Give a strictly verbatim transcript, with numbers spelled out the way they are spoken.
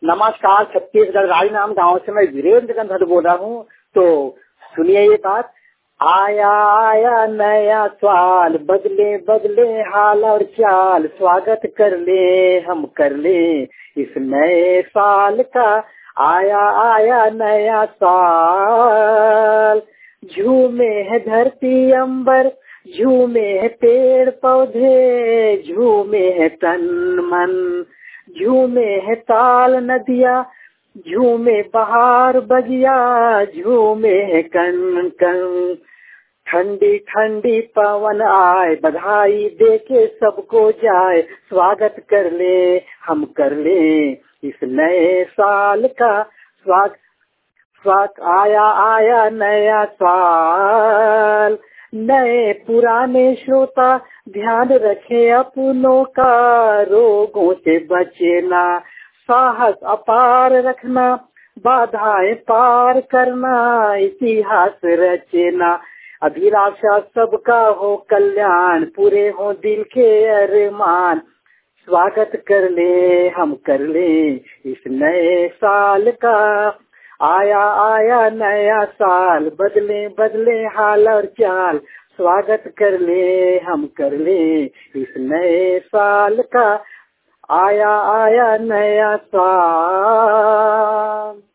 नमस्कार, छत्तीसगढ़ राजनाम गांव से मैं वीरेंद्र गंधर बोल रहा हूँ। तो सुनिए ये बात। आया आया नया साल, बदले बदले हाल और चाल, स्वागत कर ले हम कर ले इस नए साल का। आया आया नया साल, झूमे है धरती अंबर, झूमे है पेड़ पौधे, झूमे है तन मन, झूमे है ताल नदिया, झूमे बहार बगिया, झूमे है कण कण। ठंडी ठंडी पवन आए, बधाई देके सबको जाए, स्वागत कर ले हम कर ले इस नए साल का। स्वागत स्वागत आया आया नया साल। नए पुराने श्रोता ध्यान रखे अपनों का, रोगों से बचना, साहस अपार रखना, बाधाएं पार करना, इतिहास रचना। अभिलाषा सबका हो कल्याण, पूरे हो दिल के अरमान, स्वागत कर ले हम कर ले इस नए साल का। आया आया नया साल, बदले बदले हाल और चाल, स्वागत कर ले हम कर ले इस नए साल का। आया आया नया साल।